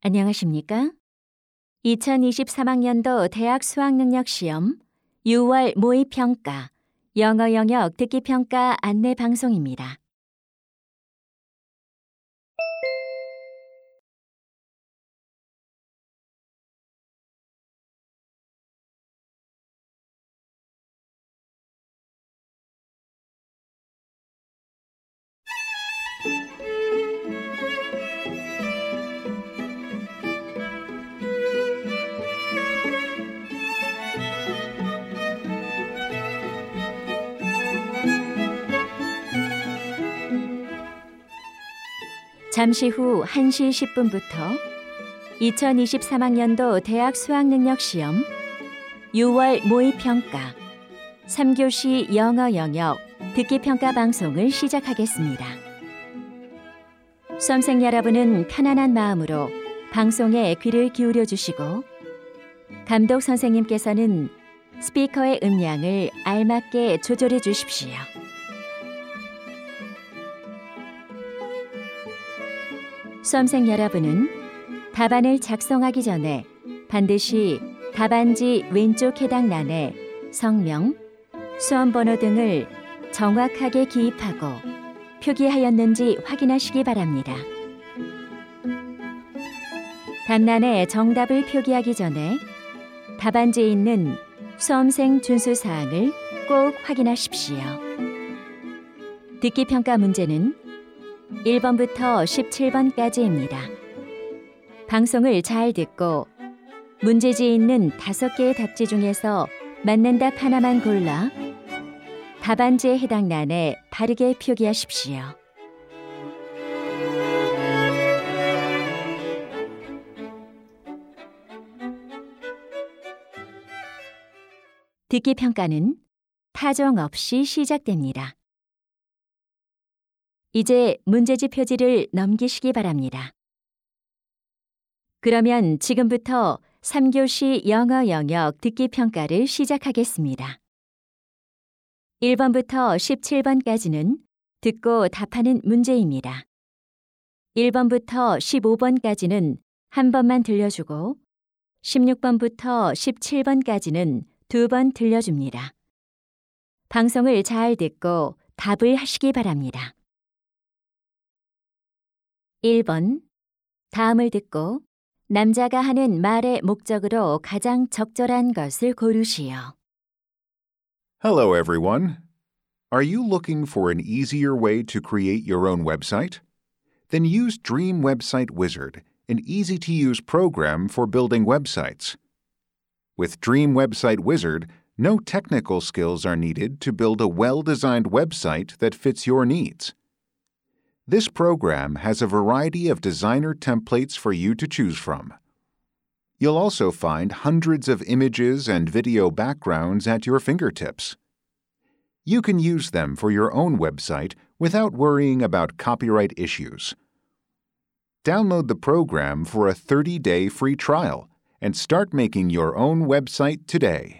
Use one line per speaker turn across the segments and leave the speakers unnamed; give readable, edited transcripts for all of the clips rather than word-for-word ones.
안녕하십니까? 2023학년도 대학 수학능력시험 6월 모의평가 영어 영역 듣기평가 안내 방송입니다. 잠시 후 1시 10분부터 2023학년도 대학 수학능력시험 6월 모의평가 3교시 영어 영역 듣기평가 방송을 시작하겠습니다. 수험생 여러분은 편안한 마음으로 방송에 귀를 기울여 주시고 감독 선생님께서는 스피커의 음량을 알맞게 조절해 주십시오. 수험생 여러분은 답안을 작성하기 전에 반드시 답안지 왼쪽 해당欄에 성명, 수험번호 등을 정확하게 기입하고 표기하였는지 확인하시기 바랍니다. 답란에 정답을 표기하기 전에 답안지에 있는 수험생 준수사항을 꼭 확인하십시오. 듣기평가 문제는 1번부터 17번까지입니다. 방송을 잘 듣고 문제지에 있는 5개의 답지 중에서 맞는 답 하나만 골라 답안지에 해당 란에 바르게 표기하십시오. 듣기평가는 타종 없이 시작됩니다. 이제 문제지 표지를 넘기시기 바랍니다. 그러면 지금부터 3교시 영어 영역 듣기평가를 시작하겠습니다. 1번부터 17번까지는 듣고 답하는 문제입니다. 1번부터 15번까지는 한 번만 들려주고 16번부터 17번까지는 2번 들려줍니다. 방송을 잘 듣고 답을 하시기 바랍니다. 1번. 다음을 듣고 남자가 하는 말의 목적으로 가장 적절한 것을 고르시오.
Hello, everyone. Are you looking for an easier way to create your own website? Then use Dream Website Wizard, an easy-to-use program for building websites. With Dream Website Wizard, no technical skills are needed to build a well-designed website that fits your needs. This program has a variety of designer templates for you to choose from. You'll also find hundreds of images and video backgrounds at your fingertips. You can use them for your own website without worrying about copyright issues. Download the program for a 30-day free trial and start making your own website today.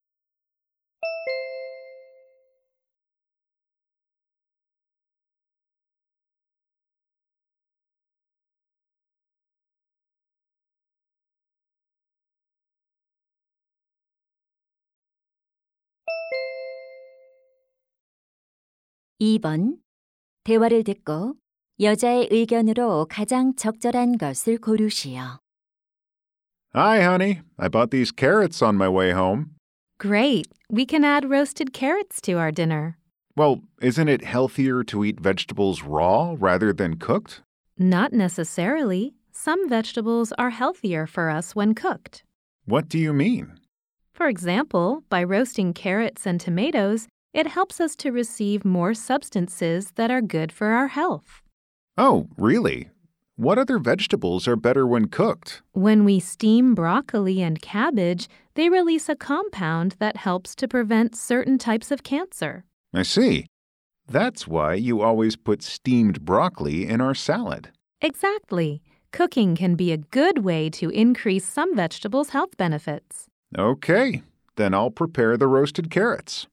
(2번) 대화를 듣고 여자의 의견으로 가장 적절한 것을 고르시오.
Hi, honey. I bought these carrots on my way home.
Great. We can add roasted carrots to our dinner.
Well, isn't it healthier to eat vegetables raw rather than cooked?
Not necessarily. Some vegetables are healthier for us when cooked.
What do you mean?
For example, by roasting carrots and tomatoes, it helps us to receive more substances that are good for our health.
Oh, really? What other vegetables are better when cooked?
When we steam broccoli and cabbage, they release a compound that helps to prevent certain types of cancer.
I see. That's why you always put steamed broccoli in our salad.
Exactly. Cooking can be a good way to increase some vegetables' health benefits.
Okay, then I'll prepare the roasted carrots.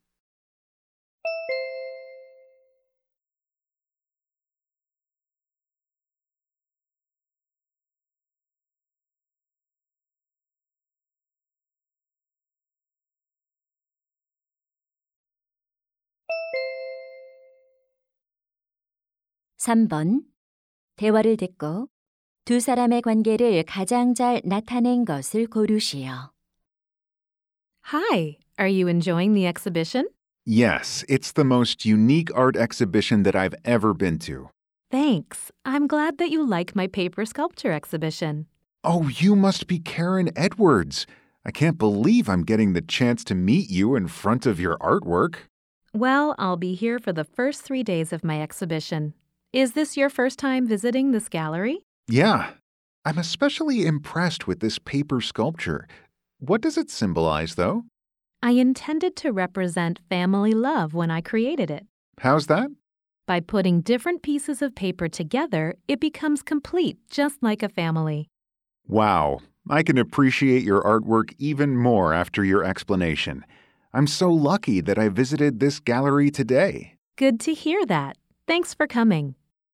3번. 대화를 듣고 두 사람의 관계를 가장 잘 나타낸 것을 고르시오.
Hi, are you enjoying the exhibition?
Yes, it's the most unique art exhibition that I've ever been to.
Thanks. I'm glad that you like my paper sculpture exhibition.
Oh, you must be Karen Edwards. I can't believe I'm getting the chance to meet you in front of your artwork.
Well, I'll be here for the first 3 days of my exhibition. Is this your first time visiting this gallery?
Yeah, I'm especially impressed with this paper sculpture. What does it symbolize, though?
I intended to represent family love when I created it.
How's that?
By putting different pieces of paper together, it becomes complete, just like a family.
Wow, I can appreciate your artwork even more after your explanation. I'm so lucky that I visited this gallery today.
Good to hear that. Thanks for coming.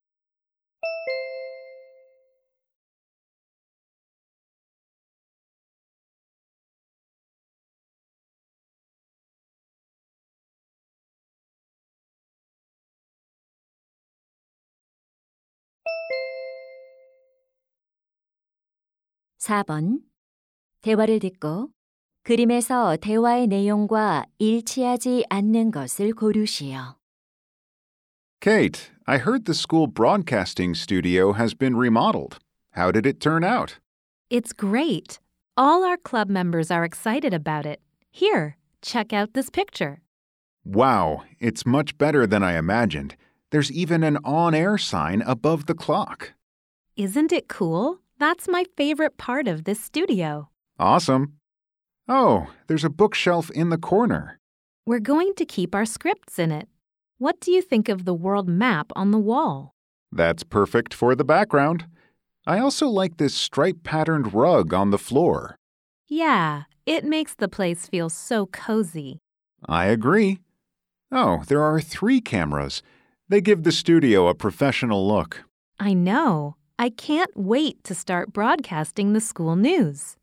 (4번) 대화를 듣고 그림에서 대화의 내용과 일치하지 않는 것을 고르시오.
Kate, I heard the school broadcasting studio has been remodeled. How did it turn out?
It's great. All our club members are excited about it. Here, check out this picture.
Wow, it's much better than I imagined. There's even an on-air sign above the clock.
Isn't it cool? That's my favorite part of this studio.
Awesome. Oh, there's a bookshelf in the corner.
We're going to keep our scripts in it. What do you think of the world map on the wall?
That's perfect for the background. I also like this stripe-patterned rug on the floor.
Yeah, it makes the place feel so cozy.
I agree. Oh, there are 3 cameras. They give the studio a professional look.
I know. I can't wait to start broadcasting the school news.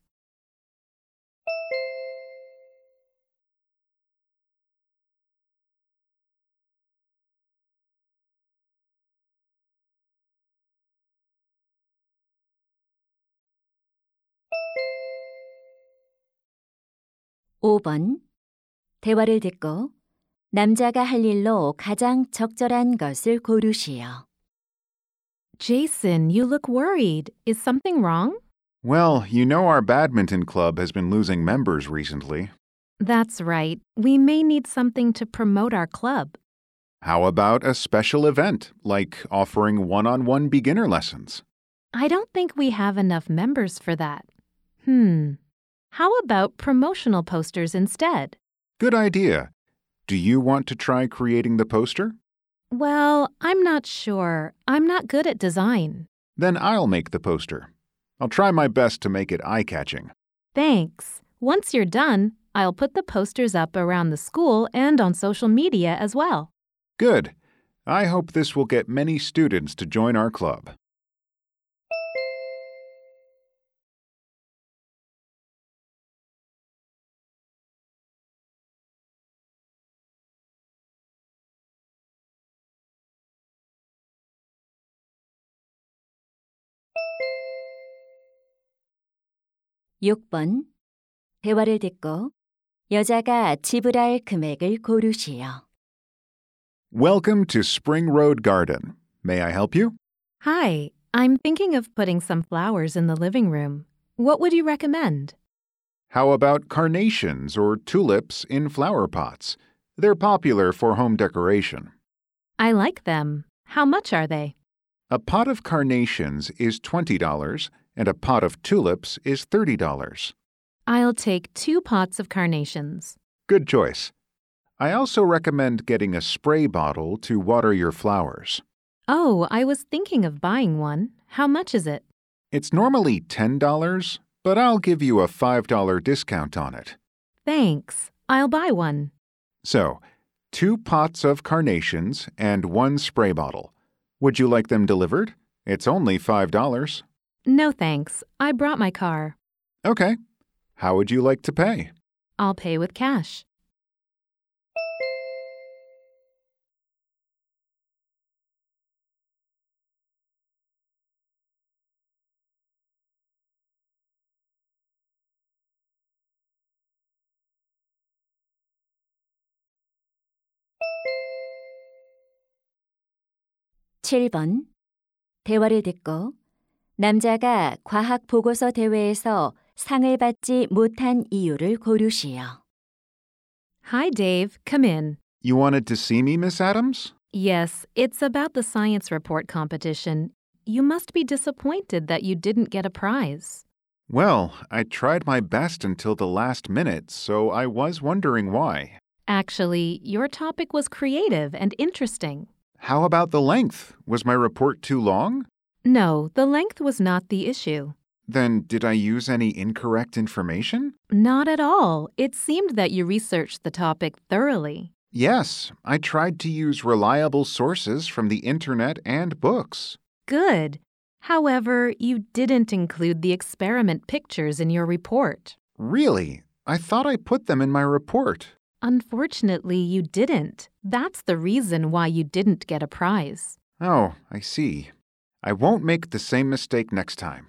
(5번) 대화를 듣고 남자가 할 일로 가장 적절한 것을 고르시오.
Jason, you look worried. Is something wrong?
Well, you know our badminton club has been losing members recently.
That's right. We may need something to promote our club.
How about a special event, like offering one-on-one beginner lessons?
I don't think we have enough members for that. How about promotional posters instead?
Good idea. Do you want to try creating the poster?
Well, I'm not sure. I'm not good at design.
Then I'll make the poster. I'll try my best to make it eye-catching.
Thanks. Once you're done, I'll put the posters up around the school and on social media as well.
Good. I hope this will get many students to join our club.
(6번) 대화를 듣고 여자가 지불할 금액을 고르시오.
Welcome to Spring Road Garden. May I help you?
Hi, I'm thinking of putting some flowers in the living room. What would you recommend?
How about carnations or tulips in flower pots? They're popular for home decoration.
I like them. How much are they?
A pot of carnations is $20 and a pot of tulips is $30.
I'll take 2 pots of carnations.
Good choice. I also recommend getting a spray bottle to water your flowers.
Oh, I was thinking of buying one. How much is it?
It's normally $10, but I'll give you a $5 discount on it.
Thanks. I'll buy one.
So, 2 pots of carnations and 1 spray bottle. Would you like them delivered? It's only $5.
No thanks. I brought my car.
Okay. How would you like to pay?
I'll pay with cash.
7번. 대화를 듣고 남자가 과학 보고서 대회에서 상을 받지 못한 이유를 고르시오.
Hi, Dave. Come in.
You wanted to see me, Miss Adams?
Yes, it's about the science report competition. You must be disappointed that you didn't get a prize.
Well, I tried my best until the last minute, so I was wondering why.
Actually, your topic was creative and interesting.
How about the length? Was my report too long?
No, the length was not the issue.
Then did I use any incorrect information?
Not at all. It seemed that you researched the topic thoroughly.
Yes, I tried to use reliable sources from the internet and books.
Good. However, you didn't include the experiment pictures in your report.
Really? I thought I put them in my report.
Unfortunately, you didn't. That's the reason why you didn't get a prize.
Oh, I see. I won't make the same mistake next time.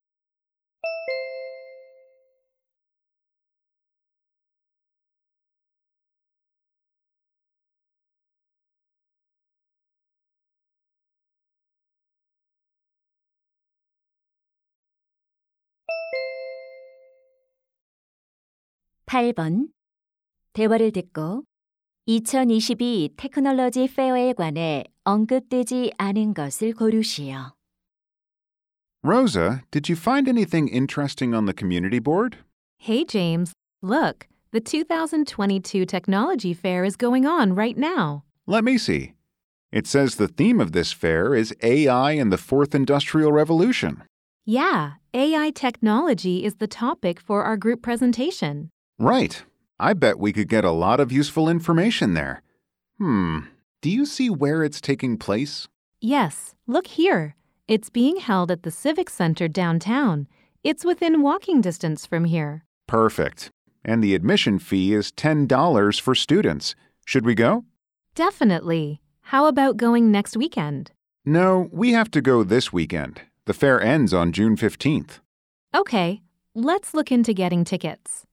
(8번) 대화를 듣고 2022 테크놀로지 페어에 관해 언급되지 않은 것을 고르시오.
Rosa, did you find anything interesting on the community board?
Hey, James. Look, the 2022 Technology Fair is going on right now.
Let me see. It says the theme of this fair is AI and the Fourth Industrial Revolution.
Yeah, AI technology is the topic for our group presentation.
Right. I bet we could get a lot of useful information there. Do you see where it's taking place?
Yes, look here. It's being held at the Civic Center downtown. It's within walking distance from here.
Perfect. And the admission fee is $10 for students. Should we go?
Definitely. How about going next weekend?
No, we have to go this weekend. The fair ends on June 15th.
Okay, let's look into getting tickets.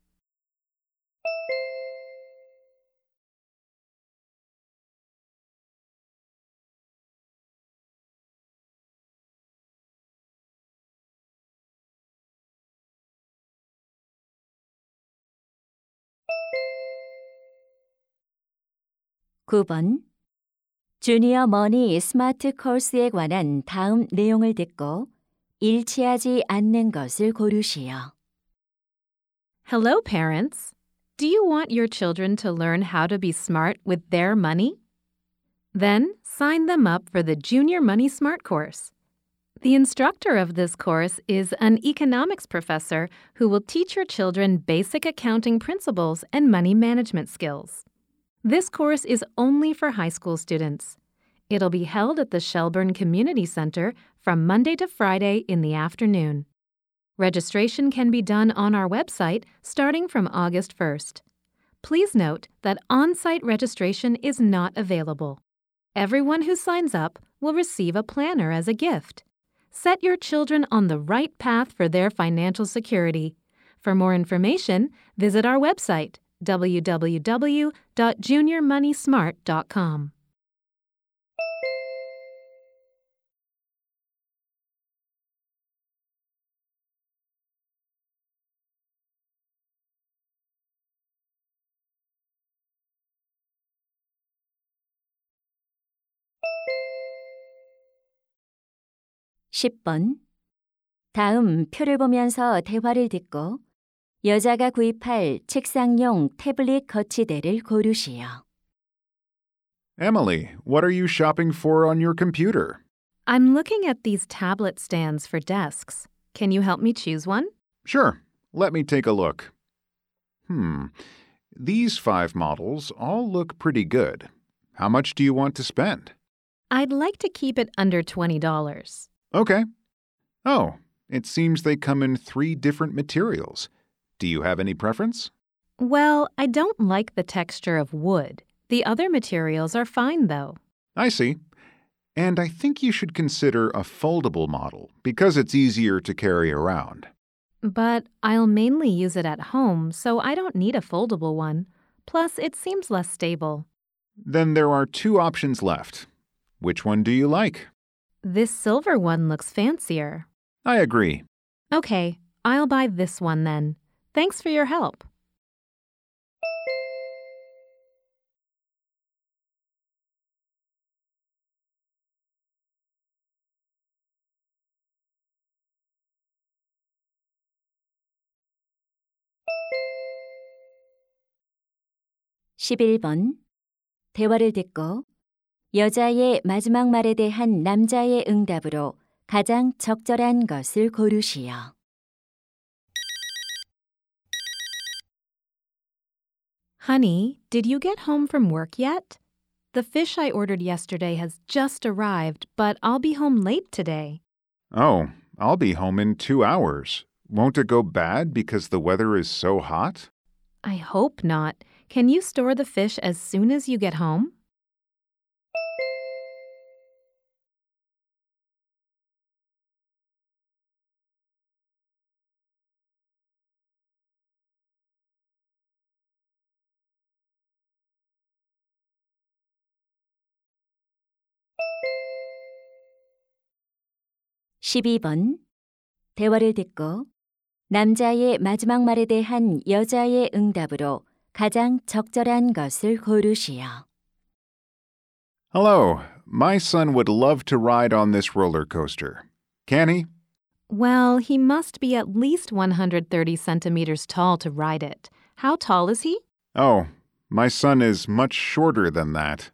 (9번) 주니어 머니 스마트 코र्스에 관한 다음 내용을 듣고 일치하지 않는 것을 고르시오.
Hello, parents. Do you want your children to learn how to be smart with their money? Then sign them up for the Junior Money Smart course. The instructor of this course is an economics professor who will teach your children basic accounting principles and money management skills. This course is only for high school students. It'll be held at the Shelburne Community Center from Monday to Friday in the afternoon. Registration can be done on our website starting from August 1st. Please note that on-site registration is not available. Everyone who signs up will receive a planner as a gift. Set your children on the right path for their financial security. For more information, visit our website, www.juniormoneysmart.com.
(10번) 다음 표를 보면서 대화를 듣고 여자가 구입할 책상용 태블릿 거치대를 고르시오.
Emily, what are you shopping for on your computer?
I'm looking at these tablet stands for desks. Can you help me choose one?
Sure. Let me take a look. These 5 models all look pretty good. How much do you want to spend?
I'd like to keep it under $20.
Okay. Oh, it seems they come in 3 different materials. Do you have any preference?
Well, I don't like the texture of wood. The other materials are fine, though.
I see. And I think you should consider a foldable model because it's easier to carry around.
But I'll mainly use it at home, so I don't need a foldable one. Plus, it seems less stable.
Then there are 2 options left. Which one do you like?
This silver one looks fancier.
I agree.
Okay, I'll buy this one then. Thanks for your help.
(11번) 대화를 듣고 여자의 마지막 말에 대한 남자의 응답으로 가장 적절한 것을 고르시오.
Honey, did you get home from work yet? The fish I ordered yesterday has just arrived, but I'll be home late today.
Oh, I'll be home in 2 hours. Won't it go bad because the weather is so hot?
I hope not. Can you store the fish as soon as you get home?
(12번) 대화를 듣고 남자의 마지막 말에 대한 여자의 응답으로 가장 적절한 것을 고르시오.
Hello, my son would love to ride on this roller coaster. Can he?
Well, he must be at least 130 centimeters tall to ride it. How tall is he?
Oh, my son is much shorter than that.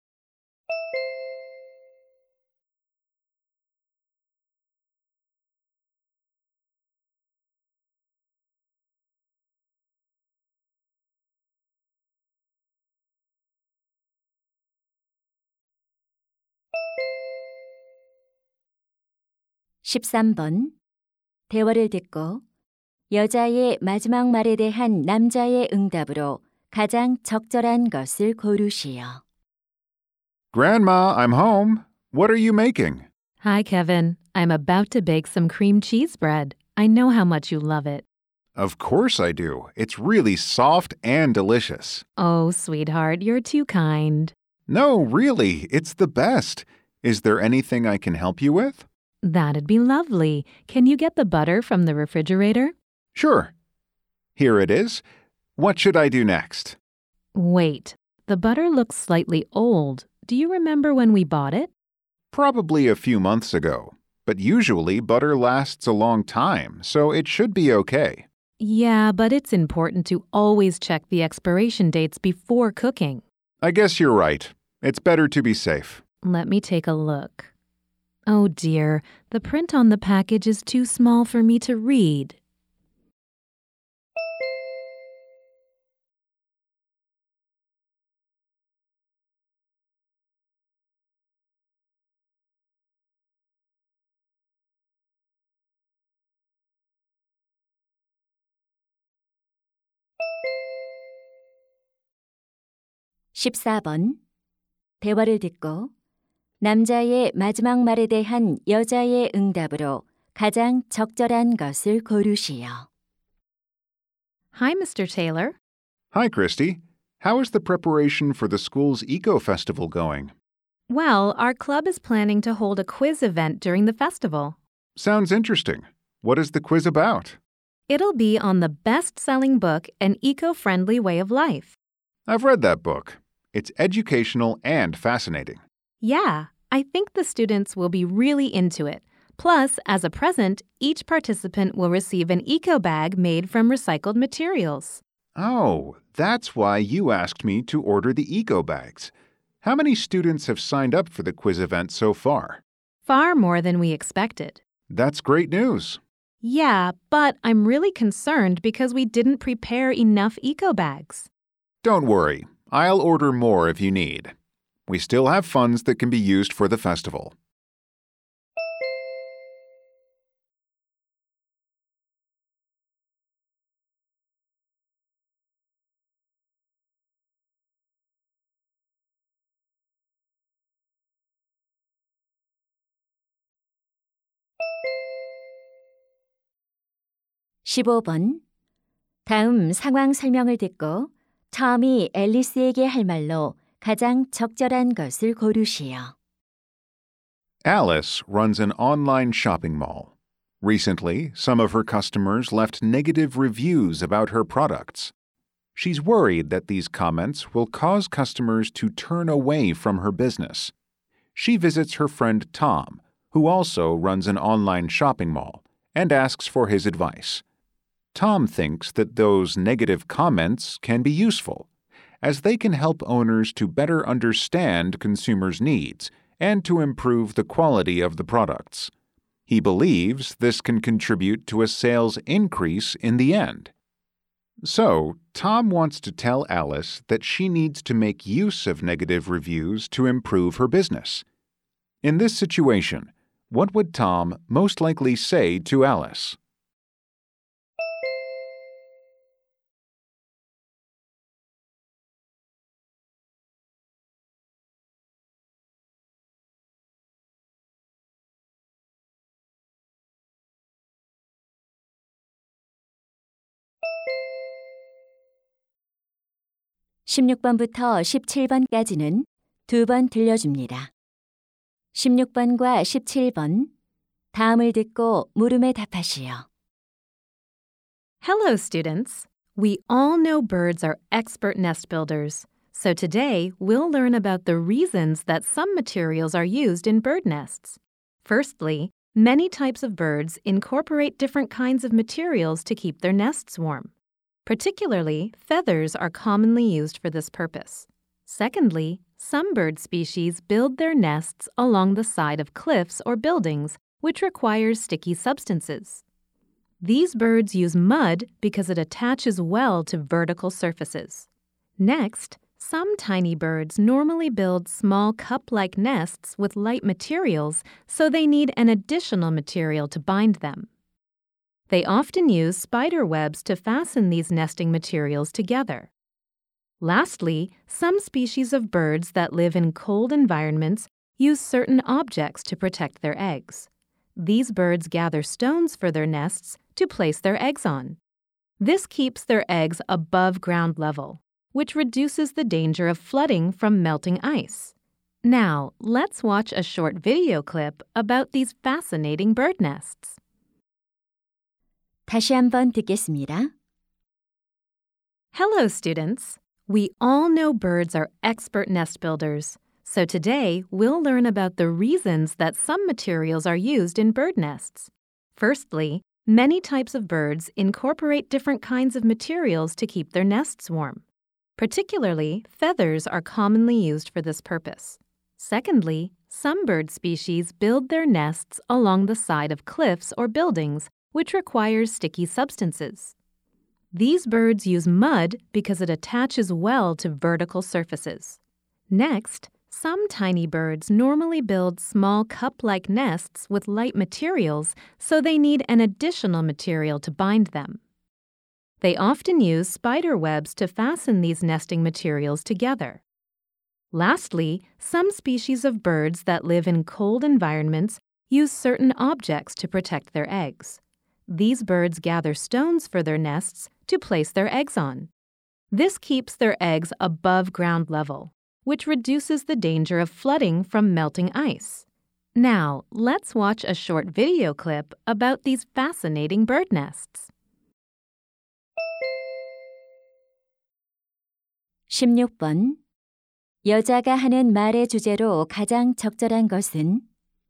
(13번) 대화를 듣고 여자의 마지막 말에 대한 남자의 응답으로 가장 적절한 것을 고르시오.
Grandma, I'm home. What are you making?
Hi, Kevin. I'm about to bake some cream cheese bread. I know how much you love it.
Of course I do. It's really soft and delicious.
Oh, sweetheart, you're too kind.
No, really, it's the best. Is there anything I can help you with?
That'd be lovely. Can you get the butter from the refrigerator?
Sure. Here it is. What should I do next?
Wait, the butter looks slightly old. Do you remember when we bought it?
Probably a few months ago. But usually butter lasts a long time, so it should be okay.
Yeah, but it's important to always check the expiration dates before cooking.
I guess you're right. It's better to be safe.
Let me take a look. Oh dear, the print on the package is too small for me to read.
(14번) 대화를 듣고 남자의 마지막 말에 대한 여자의 응답으로 가장 적절한 것을 고르시오.
Hi, Mr. Taylor.
Hi, Christy. How is the preparation for the school's Eco Festival going?
Well, our club is planning to hold a quiz event during the festival.
Sounds interesting. What is the quiz about?
It'll be on the best-selling book, An Eco-Friendly Way of Life.
I've read that book. It's educational and fascinating.
Yeah, I think the students will be really into it. Plus, as a present, each participant will receive an eco bag made from recycled materials.
Oh, that's why you asked me to order the eco bags. How many students have signed up for the quiz event so far?
Far more than we expected.
That's great news.
Yeah, but I'm really concerned because we didn't prepare enough eco bags.
Don't worry. I'll order more if you need. We still have funds that can be used for the festival.
(15번) 다음 상황 설명을 듣고 톰이 앨리스에게 할 말로 가장 적절한 것을 고르시오.
Alice runs an online shopping mall. Recently, some of her customers left negative reviews about her products. She's worried that these comments will cause customers to turn away from her business. She visits her friend Tom, who also runs an online shopping mall, and asks for his advice. Tom thinks that those negative comments can be useful, as they can help owners to better understand consumers' needs and to improve the quality of the products. He believes this can contribute to a sales increase in the end. So, Tom wants to tell Alice that she needs to make use of negative reviews to improve her business. In this situation, what would Tom most likely say to Alice?
(16번부터 17번까지는 2번 들려줍니다. 16번과 17번 다음을 듣고 물음에 답하시오.
Hello, students. We all know birds are expert nest builders. So today, we'll learn about the reasons that some materials are used in bird nests. Firstly, many types of birds incorporate different kinds of materials to keep their nests warm. Particularly, feathers are commonly used for this purpose. Secondly, some bird species build their nests along the side of cliffs or buildings, which requires sticky substances. These birds use mud because it attaches well to vertical surfaces. Next, some tiny birds normally build small cup-like nests with light materials, so they need an additional material to bind them. They often use spider webs to fasten these nesting materials together. Lastly, some species of birds that live in cold environments use certain objects to protect their eggs. These birds gather stones for their nests to place their eggs on. This keeps their eggs above ground level, which reduces the danger of flooding from melting ice. Now, let's watch a short video clip about these fascinating bird nests.
다시 한번 듣겠습니다.
Hello, students. We all know birds are expert nest builders. So today, we'll learn about the reasons that some materials are used in bird nests. Firstly, many types of birds incorporate different kinds of materials to keep their nests warm. Particularly, feathers are commonly used for this purpose. Secondly, some bird species build their nests along the side of cliffs or buildings, which requires sticky substances. These birds use mud because it attaches well to vertical surfaces. Next, some tiny birds normally build small cup-like nests with light materials, so they need an additional material to bind them. They often use spider webs to fasten these nesting materials together. Lastly, some species of birds that live in cold environments use certain objects to protect their eggs. These birds gather stones for their nests to place their eggs on. This keeps their eggs above ground level, which reduces the danger of flooding from melting ice. Now, let's watch a short video clip about these fascinating bird nests.
16번 여자가 하는 말의 주제로 가장 적절한 것은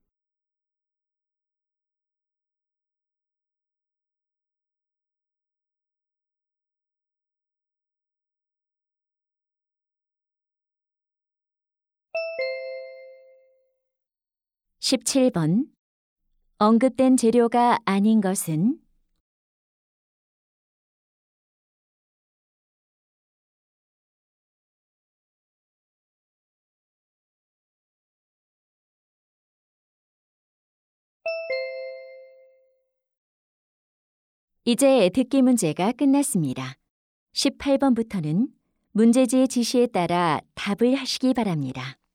17번 언급된 재료가 아닌 것은 '이제 듣기 문제가 끝났습니다. 18번부터는 문제지의 지시에 따라 답을 하시기 바랍니다.